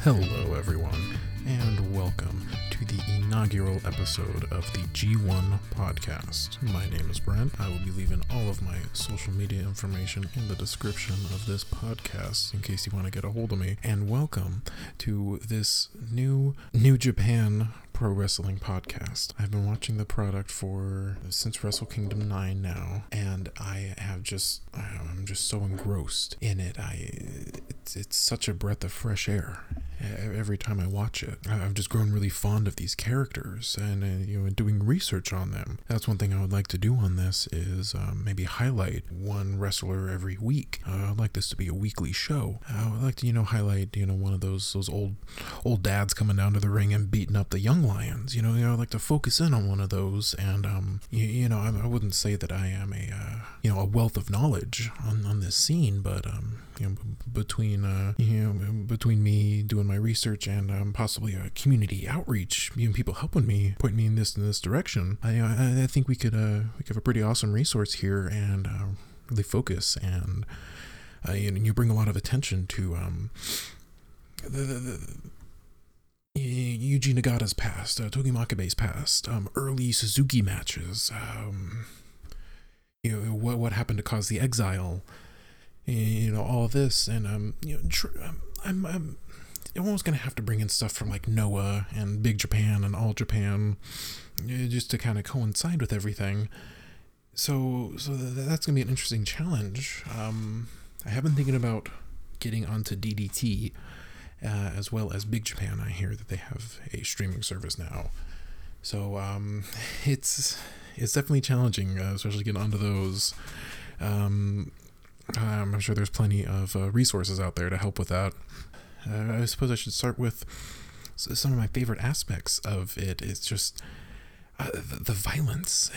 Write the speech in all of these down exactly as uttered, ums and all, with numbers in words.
Hello everyone, and welcome to the inaugural episode of the G one podcast. My name is Brent. I will be leaving all of my social media information in the description of this podcast in case you want to get a hold of me. And welcome to this new New Japan Pro Wrestling podcast. I've been watching the product for since Wrestle Kingdom nine now, and I have just I'm just so engrossed in it. I it's, it's such a breath of fresh air every time I watch it. I've just grown really fond of these characters, and uh, you know, doing research on them. That's one thing I would like to do on this is um, maybe highlight one wrestler every week. Uh, I'd like this to be a weekly show. I would like to, you know, highlight, you know, one of those those old old dads coming down to the ring and beating up the young lions. You know, you know, I'd like to focus in on one of those, and um, you, you know, I, I wouldn't say that I am a uh, you know a wealth of knowledge on on this scene, but um, you know, between uh, you know, between me doing my research and um, possibly a community outreach, you know, people helping me, point me in this in this direction, I I, I think we could uh we could have a pretty awesome resource here, and uh, really focus, and uh, you, you bring a lot of attention to um the, the, the Yuji Nagata's past, uh, Togi Makabe's past, um, early Suzuki matches, um, you know, what what happened to cause the exile, you know, all this, and um, you know, tr- I'm I'm I'm almost gonna have to bring in stuff from like Noah and Big Japan and All Japan, just to kind of coincide with everything. So so th- that's gonna be an interesting challenge. Um, I have been thinking about getting onto D D T. Uh, as well as Big Japan. I hear that they have a streaming service now, so um, it's it's definitely challenging, uh, especially getting onto those. Um, I'm sure there's plenty of uh, resources out there to help with that. Uh, I suppose I should start with some of my favorite aspects of it. It's just uh, the, the violence,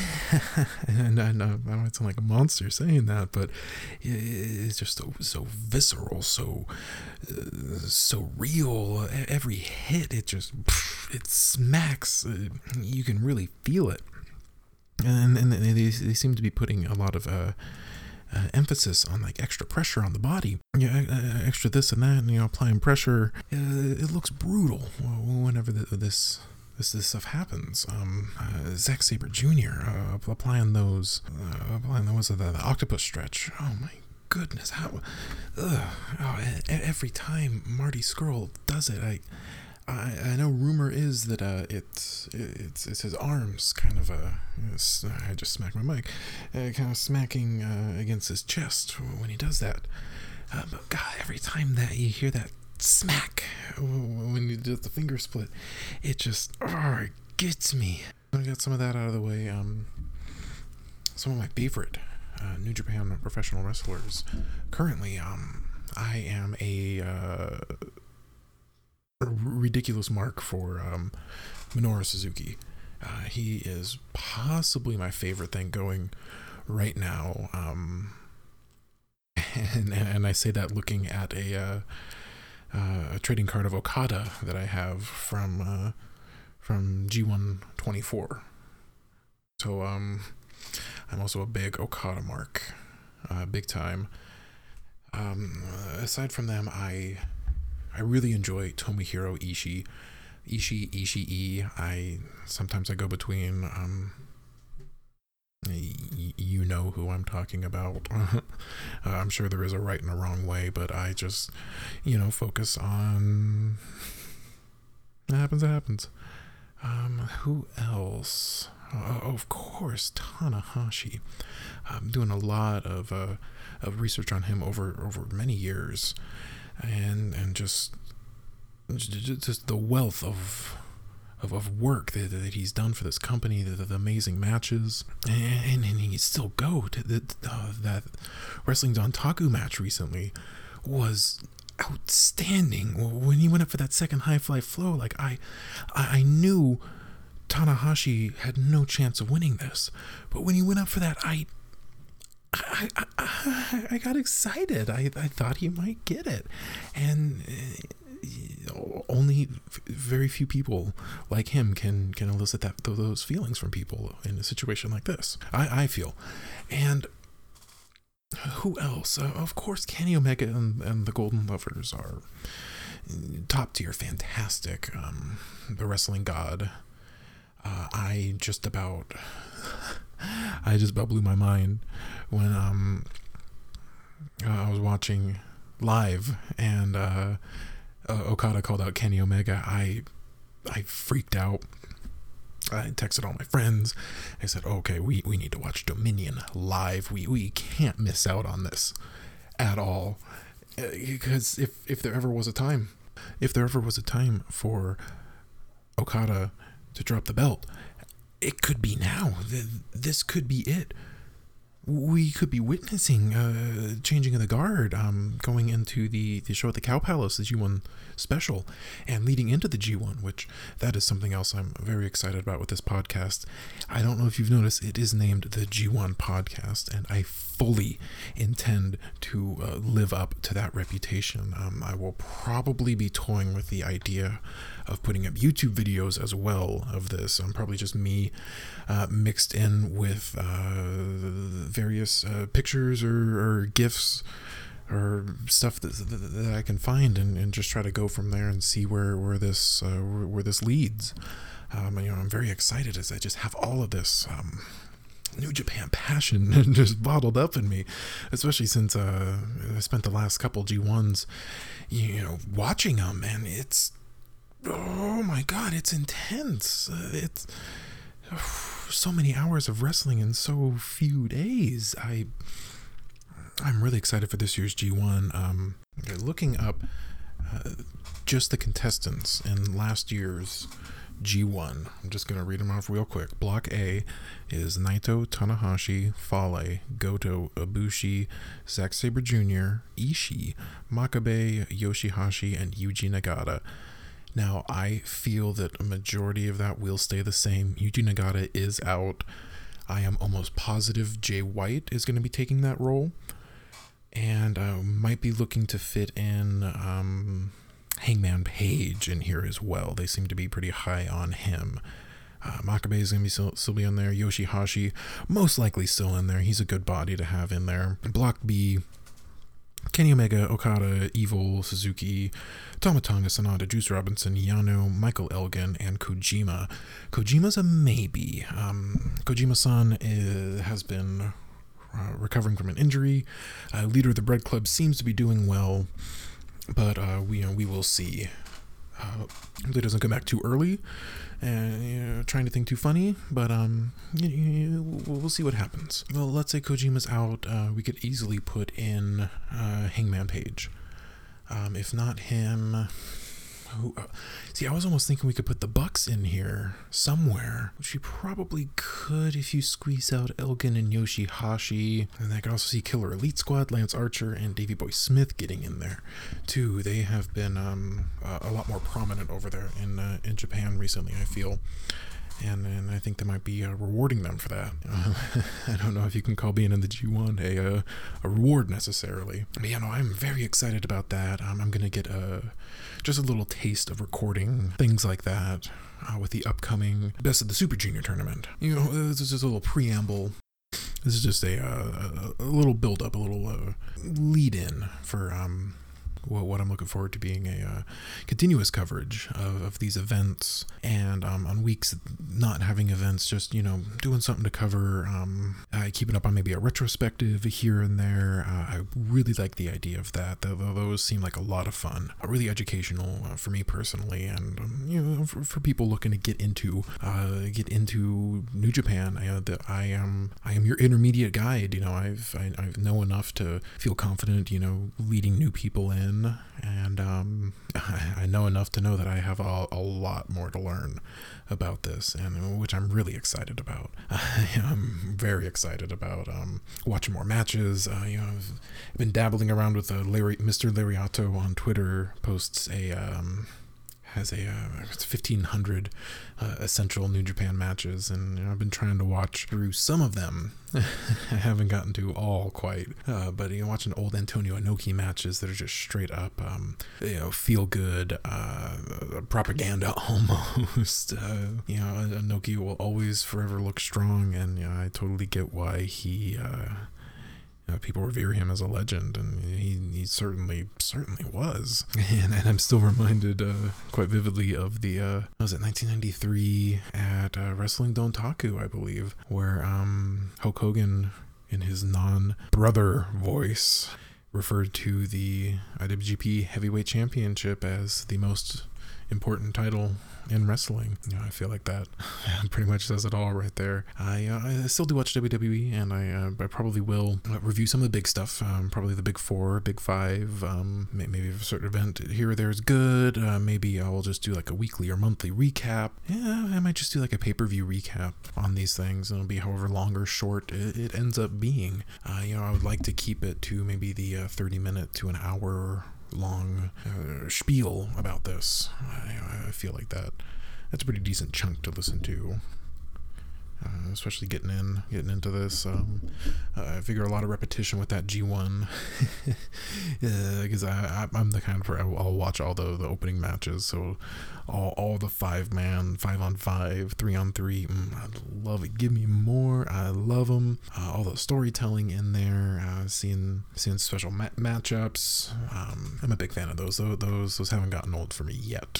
and I know I don't sound like a monster saying that, but it's just so, so visceral, so uh, so real. Every hit, it just it smacks. You can really feel it, and and they, they seem to be putting a lot of uh, uh, emphasis on like extra pressure on the body. Yeah, uh, extra this and that, and you know, applying pressure. Uh, it looks brutal whenever the, this. This this stuff happens. Um, uh, Zack Sabre Junior Uh, applying those, uh, applying those the, the octopus stretch. Oh my goodness! How? Ugh, oh, every time Marty Scurll does it, I, I, I know rumor is that uh, it's it's it's his arms kind of uh, I just smacked my mic, uh, kind of smacking uh, against his chest when he does that. Uh, but God, every time that you hear that smack when you do the finger split, it just oh, it gets me. I got some of that out of the way. Um, some of my favorite uh, New Japan professional wrestlers currently. Um, I am a, uh, a ridiculous mark for um, Minoru Suzuki. Uh, he is possibly my favorite thing going right now. Um, and and I say that looking at a. Uh, Uh, a trading card of Okada that I have from uh, from G one twenty-four. So um, I'm also a big Okada mark, uh, big time. Um, aside from them, I I really enjoy Tomohiro Ishii, Ishii Ishii. I sometimes I go between. Um, y- you know who I'm talking about. uh, I'm sure there is a right and a wrong way, but I just, you know, focus on. It happens. It happens. Um, who else? Oh, of course, Tanahashi. I'm doing a lot of uh, of research on him over over many years, and and just just the wealth of. Of, of work that, that he's done for this company, the, the amazing matches, and, and he still go to the, uh, that Wrestling Dontaku match recently was outstanding. When he went up for that second high fly flow, like I, I, I knew Tanahashi had no chance of winning this, but when he went up for that, I, I, I, I, I got excited. I, I thought he might get it, and. Only very few people like him can can elicit that those feelings from people in a situation like this. I, I feel, and who else? Uh, of course, Kenny Omega and, and the Golden Lovers are top tier, fantastic. Um, the wrestling god. Uh, I just about, I just about blew my mind when um, uh, I was watching live and uh, uh, Okada called out Kenny Omega. I, I freaked out. I texted all my friends. I said, okay, we, we need to watch Dominion live. We we can't miss out on this at all. Because if, if there ever was a time, if there ever was a time for Okada to drop the belt, it could be now. This could be it. We could be witnessing uh, changing of the guard, um, going into the, the show at the Cow Palace, the G one special, and leading into the G one, which that is something else I'm very excited about with this podcast. I don't know if you've noticed, it is named the G one Podcast, and I fully intend to uh, live up to that reputation. Um, I will probably be toying with the idea of putting up YouTube videos as well of this. Um, probably just me uh, mixed in with uh, various uh, pictures or, or GIFs or stuff that, that, that I can find, and, and just try to go from there and see where where this uh, where, where this leads. Um, you know, I'm very excited as I just have all of this um, New Japan passion just bottled up in me, especially since uh, I spent the last couple G ones, you know, watching them, and it's, oh my God, it's intense. Uh, it's oh, so many hours of wrestling in so few days. I, I'm really excited for this year's G one. Um, looking up uh, just the contestants in last year's G one. I'm just going to read them off real quick. Block A is Naito, Tanahashi, Fale, Goto, Ibushi, Zack Sabre Junior, Ishii, Makabe, Yoshihashi, and Yuji Nagata. Now, I feel that a majority of that will stay the same. Yuji Nagata is out. I am almost positive Jay White is going to be taking that role, and uh, might be looking to fit in um, Hangman Page in here as well. They seem to be pretty high on him. Uh, Makabe is going to be still, still be in there. Yoshihashi, most likely still in there. He's a good body to have in there. Block B, Kenny Omega, Okada, Evil, Suzuki, Tama Tonga, Sanada, Juice Robinson, Yano, Michael Elgin, and Kojima. Kojima's a maybe. Um, Kojima-san is, has been uh, recovering from an injury. Uh, leader of the Bread Club seems to be doing well, but uh, we you know, we will see. Uh, hopefully it doesn't come back too early, and you know, trying to think too funny, but um, you, you, we'll, we'll see what happens. Well, let's say Kojima's out, uh, we could easily put in uh, Hangman Page. Um, if not him, who, uh, see, I was almost thinking we could put the Bucks in here somewhere, which you probably could if you squeeze out Elgin and Yoshihashi. And I could also see Killer Elite Squad, Lance Archer, and Davey Boy Smith getting in there too. They have been um, uh, a lot more prominent over there in uh, in Japan recently, I feel. And and I think they might be uh, rewarding them for that. Uh, I don't know if you can call being in the G one a uh, a reward necessarily. But you know, I'm very excited about that. Um, I'm gonna get a just a little taste of recording things like that uh, with the upcoming Best of the Super Junior tournament. You know, this is just a little preamble. This is just a uh, a, a little build up, a little uh, lead in for um. what I'm looking forward to being a uh, continuous coverage of, of these events, and um, on weeks not having events, just, you know, doing something to cover, um, uh, keeping up on maybe a retrospective here and there. Uh, I really like the idea of that. Those seem like a lot of fun, uh, really educational uh, for me personally, and um, you know, for, for people looking to get into uh, get into New Japan. I, uh, the, I am I am your intermediate guide. You know, I've I, I know enough to feel confident, you know, leading new people in. And um, I know enough to know that I have a, a lot more to learn about this, and which I'm really excited about. I'm very excited about um, watching more matches. Uh, you know, I've been dabbling around with uh, Larry, Mister Lariato on Twitter. Posts a um, has a uh, it's fifteen hundred uh, essential New Japan matches, and you know, I've been trying to watch through some of them. I haven't gotten to all quite, uh, but you know, watching old Antonio Inoki matches that are just straight up, um, you know, feel good, uh, propaganda almost. Uh, you know, Inoki will always forever look strong, and you know, I totally get why he. Uh, You know, people revere him as a legend, and he, he he certainly, certainly was. And, and I'm still reminded uh, quite vividly of the, uh, what was it, nineteen ninety-three at uh, Wrestling Dontaku, I believe, where um, Hulk Hogan, in his non-brother voice, referred to the I W G P Heavyweight Championship as the most important title in wrestling. You know, I feel like that pretty much says it all right there. I uh, I still do watch W W E, and I uh, I probably will uh, review some of the big stuff. Um, probably the big four, big five. Um, maybe if a certain event here or there is good. Uh, maybe I will just do like a weekly or monthly recap. Yeah, I might just do like a pay-per-view recap on these things. It'll be however long or short it, it ends up being. Uh, you know, I would like to keep it to maybe the uh, thirty minute to an hour long uh, spiel about this. I, I feel like that that's a pretty decent chunk to listen to, uh, especially getting in getting into this. um, uh, I figure a lot of repetition with that G one because uh, I, I I'm the kind of person I'll watch all the, the opening matches, so all, all the five man five on five three on three, mm, I love it. Give me more. I love them. Uh, all the storytelling in there, uh, seeing seeing special ma- matchups. um, I'm a big fan of those those those, those haven't gotten old for me yet.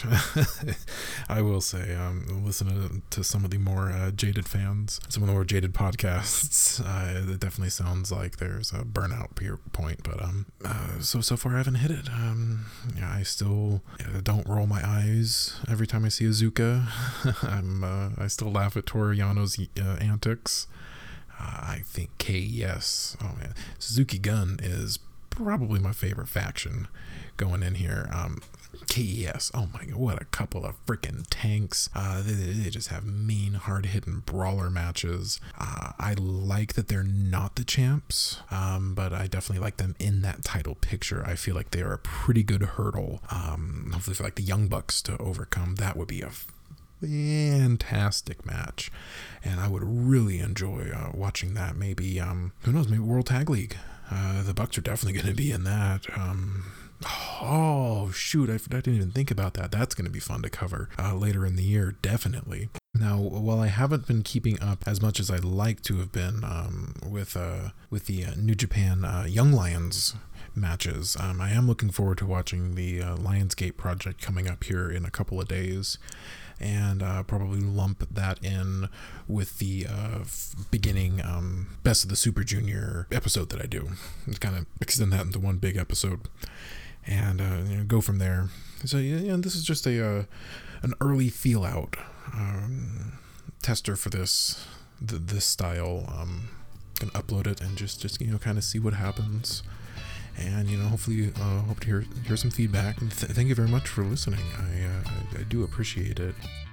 I will say, um, listening to some of the more uh, jaded fans, some of the more jaded podcasts, uh, it definitely sounds like there's a burnout point, but um uh, so so far I haven't hit it. um yeah, I still uh, don't roll my eyes every time I see Azuka. I'm uh, I still laugh at Toru Yano's uh, antics. uh, I think K E S, oh man, Suzuki Gun is probably my favorite faction going in here. um K E S, oh my god, what a couple of freaking tanks. Uh, they, they just have mean, hard-hitting brawler matches. Uh, I like that they're not the champs, um, but I definitely like them in that title picture. I feel like they are a pretty good hurdle. Um, hopefully for like the Young Bucks to overcome, that would be a fantastic match, and I would really enjoy uh, watching that. Maybe, um, who knows, maybe World Tag League. Uh, the Bucks are definitely going to be in that. Um, Oh, shoot, I, I didn't even think about that. That's going to be fun to cover uh, later in the year, definitely. Now, while I haven't been keeping up as much as I'd like to have been um, with uh, with the uh, New Japan uh, Young Lions matches, um, I am looking forward to watching the uh, Lionsgate project coming up here in a couple of days, and uh, probably lump that in with the uh, f- beginning um, Best of the Super Junior episode that I do. Kind of extend that into one big episode, and uh, you know, go from there. So yeah, yeah, this is just a uh, an early feel out um, tester for this th- this style. Um, can upload it and just just you know kind of see what happens, and you know hopefully uh, hope to hear hear some feedback. And th- thank you very much for listening. I uh, I, I do appreciate it.